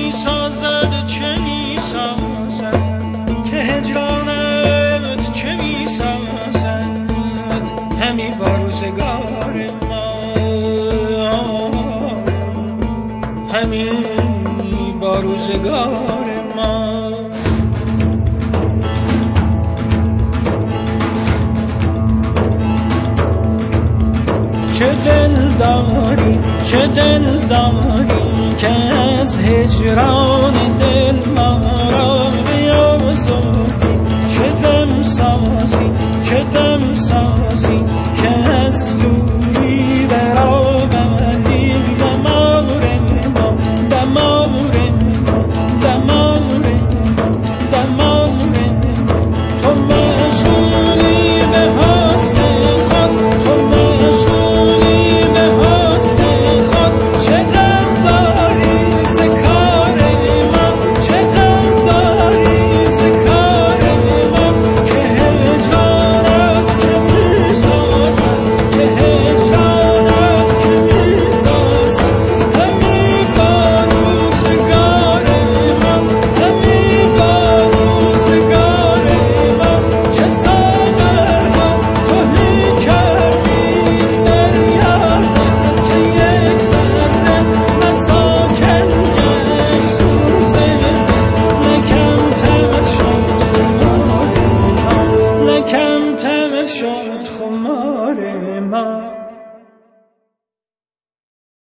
می سازد چه می سازد که هجرانت چه می سازد همی با روزگار ما همی با روزگار ما چه دل داری که از هجران دل ما را بیازردی چه دم سازی که از دوری برآوردی دمار تو مشغولی به حسن خود تو مشغولی به حسن خود چه غم داری ز کار من چه غم داری ز کار من که هجرانت چه می‌سازد که هجرانت چه می‌سازد همی با روزگار من همی با روزگار من چه ساغرها تهی کردی در یادم که یک ذره نساکن گشت سوز نکم تمت شد خمار ما